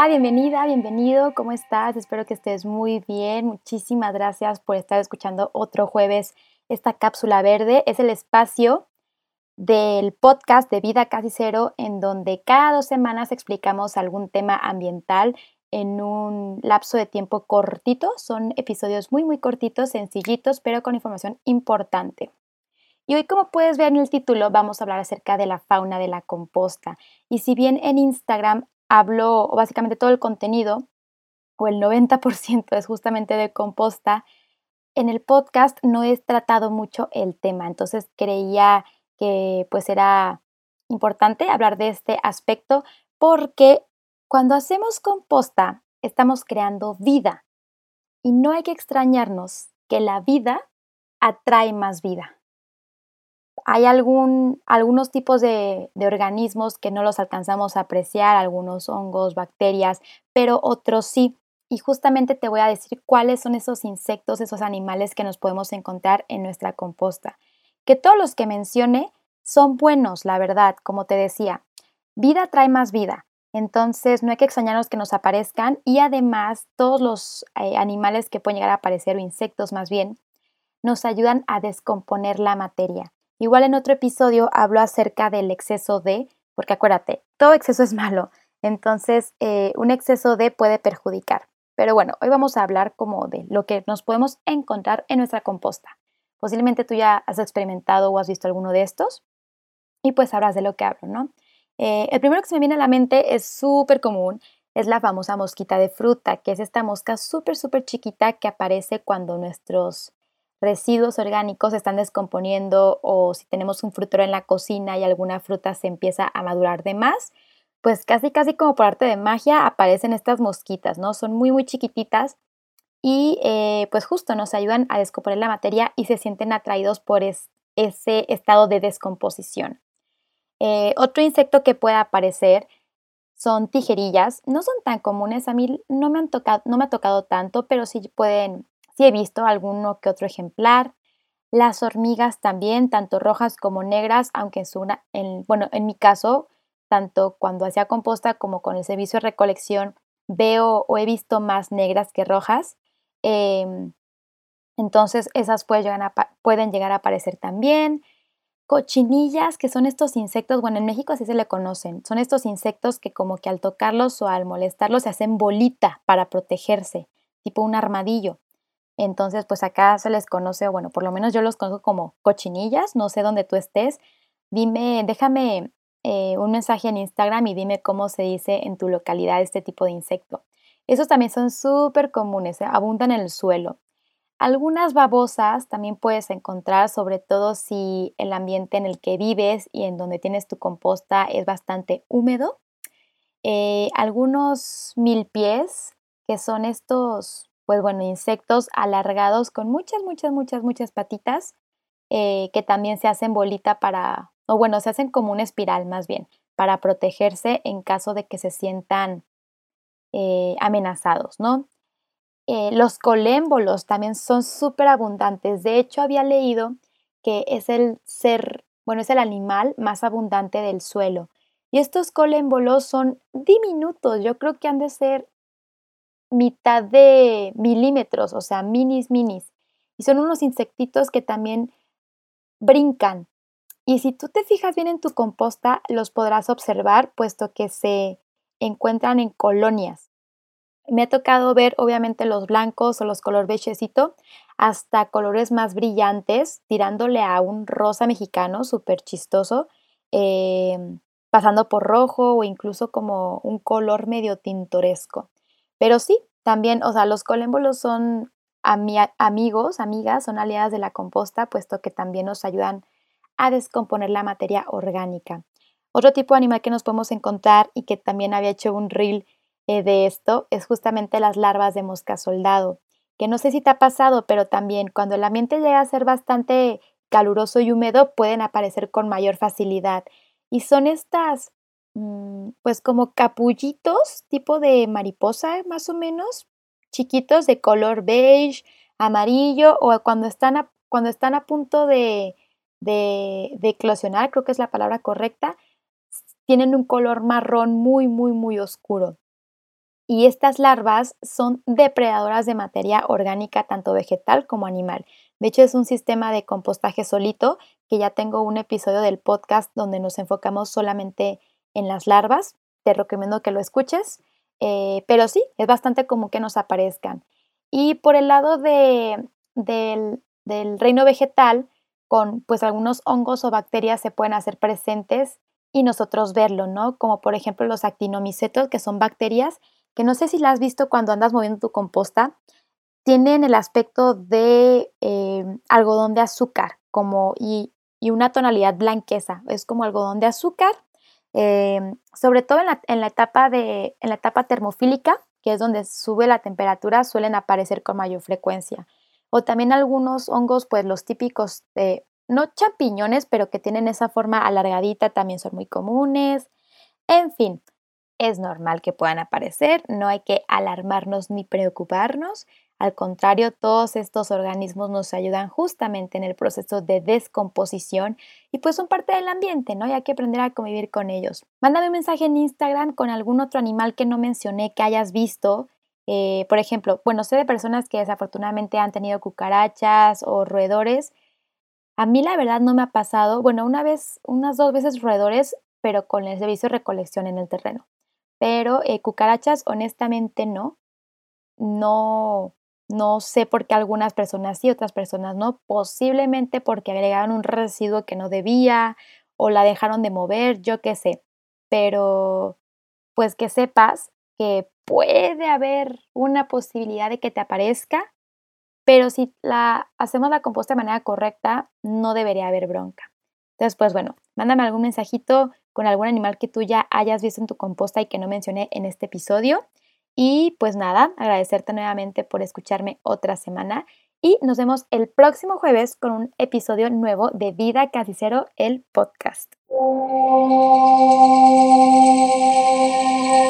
Hola, bienvenida, bienvenido, ¿cómo estás? Espero que estés muy bien. Muchísimas gracias por estar escuchando otro jueves esta cápsula verde. Es el espacio del podcast de Vida Casi Cero, en donde cada 2 semanas explicamos algún tema ambiental en un lapso de tiempo cortito. Son episodios muy, muy cortitos, sencillitos, pero con información importante. Y hoy, como puedes ver en el título, vamos a hablar acerca de la fauna de la composta. Y si bien en Instagram hablo básicamente todo el contenido, o el 90% es justamente de composta, en el podcast no he tratado mucho el tema. Entonces creía que pues era importante hablar de este aspecto porque cuando hacemos composta estamos creando vida y no hay que extrañarnos que la vida atrae más vida. Hay algunos tipos de organismos que no los alcanzamos a apreciar, algunos hongos, bacterias, pero otros sí. Y justamente te voy a decir cuáles son esos insectos, esos animales que nos podemos encontrar en nuestra composta. Que todos los que mencione son buenos, la verdad, como te decía. Vida trae más vida. Entonces no hay que extrañarnos que nos aparezcan y además todos los animales que pueden llegar a aparecer o insectos más bien nos ayudan a descomponer la materia. Igual en otro episodio hablo acerca del exceso de, porque acuérdate, todo exceso es malo, entonces un exceso de puede perjudicar. Pero bueno, hoy vamos a hablar como de lo que nos podemos encontrar en nuestra composta. Posiblemente tú ya has experimentado o has visto alguno de estos y pues sabrás de lo que hablo, ¿no? El primero que se me viene a la mente es súper común, es la famosa mosquita de fruta, que es esta mosca súper, súper chiquita que aparece cuando nuestros residuos orgánicos se están descomponiendo o si tenemos un frutero en la cocina y alguna fruta se empieza a madurar de más, pues casi, casi como por arte de magia aparecen estas mosquitas, ¿no? Son muy, muy chiquititas y pues justo nos ayudan a descomponer la materia y se sienten atraídos por ese estado de descomposición. Otro insecto que puede aparecer son tijerillas. No son tan comunes, a mí no me ha tocado tanto, pero sí he visto alguno que otro ejemplar. Las hormigas también, tanto rojas como negras, aunque bueno, en mi caso, tanto cuando hacía composta como con el servicio de recolección, veo o he visto más negras que rojas. Em, entonces, esas pueden llegar a aparecer también. Cochinillas, que son estos insectos, bueno, en México así se le conocen, son estos insectos que como que al tocarlos o al molestarlos se hacen bolita para protegerse, tipo un armadillo. Entonces, pues acá se les conoce, o bueno, por lo menos yo los conozco como cochinillas, no sé dónde tú estés. Déjame un mensaje en Instagram y dime cómo se dice en tu localidad este tipo de insecto. Esos también son súper comunes, abundan en el suelo. Algunas babosas también puedes encontrar, sobre todo si el ambiente en el que vives y en donde tienes tu composta es bastante húmedo. Algunos milpies, que son estos, pues bueno, insectos alargados con muchas, muchas, muchas, muchas patitas, que también se hacen bolita o bueno, se hacen como una espiral más bien, para protegerse en caso de que se sientan amenazados, ¿no? Los colémbolos también son súper abundantes. De hecho, había leído que bueno, es el animal más abundante del suelo. Y estos colémbolos son diminutos. Yo creo que han de ser mitad de milímetros, o sea, minis, minis. Y son unos insectitos que también brincan. Y si tú te fijas bien en tu composta, los podrás observar, puesto que se encuentran en colonias. Me ha tocado ver, obviamente, los blancos o los color beigecito, hasta colores más brillantes, tirándole a un rosa mexicano súper chistoso, pasando por rojo o incluso como un color medio tintoresco. Pero sí, también, o sea, los colémbolos son amigos, amigas, son aliadas de la composta, puesto que también nos ayudan a descomponer la materia orgánica. Otro tipo de animal que nos podemos encontrar y que también había hecho un reel de esto es justamente las larvas de mosca soldado, que no sé si te ha pasado, pero también cuando el ambiente llega a ser bastante caluroso y húmedo pueden aparecer con mayor facilidad. Y son estas, pues como capullitos, tipo de mariposa más o menos, chiquitos de color beige, amarillo, o cuando están a punto de eclosionar, creo que es la palabra correcta, tienen un color marrón muy, muy, muy oscuro. y estas larvas son depredadoras de materia orgánica, tanto vegetal como animal. De hecho, es un sistema de compostaje solito, que ya tengo un episodio del podcast donde nos enfocamos solamente en las larvas. Te recomiendo que lo escuches, pero sí, es bastante común que nos aparezcan. Y por el lado del reino vegetal, con pues algunos hongos o bacterias se pueden hacer presentes y nosotros verlo, ¿no? Como por ejemplo los actinomicetos, que son bacterias que no sé si la has visto cuando andas moviendo tu composta, tienen el aspecto de algodón de azúcar y una tonalidad blanqueza, es como algodón de azúcar, sobre todo en la etapa termofílica, que es donde sube la temperatura, suelen aparecer con mayor frecuencia. O también algunos hongos, pues los típicos, no champiñones, pero que tienen esa forma alargadita, también son muy comunes. En fin, es normal que puedan aparecer, no hay que alarmarnos ni preocuparnos. Al contrario, todos estos organismos nos ayudan justamente en el proceso de descomposición y pues son parte del ambiente, ¿no? Y hay que aprender a convivir con ellos. Mándame un mensaje en Instagram con algún otro animal que no mencioné que hayas visto. Por ejemplo, bueno, sé de personas que desafortunadamente han tenido cucarachas o roedores. A mí la verdad no me ha pasado, bueno, una vez, unas 2 veces roedores, pero con el servicio de recolección en el terreno. Pero, cucarachas, honestamente no. No no sé por qué algunas personas sí, otras personas no. Posiblemente porque agregaron un residuo que no debía, o la dejaron de mover, yo qué sé. Pero, pues, que sepas que puede haber una posibilidad de que te aparezca, pero si hacemos la composta de manera correcta, no debería haber bronca. Entonces, pues bueno, mándame algún mensajito con algún animal que tú ya hayas visto en tu composta y que no mencioné en este episodio. Y pues nada, agradecerte nuevamente por escucharme otra semana y nos vemos el próximo jueves con un episodio nuevo de Vida Casi Cero, el podcast.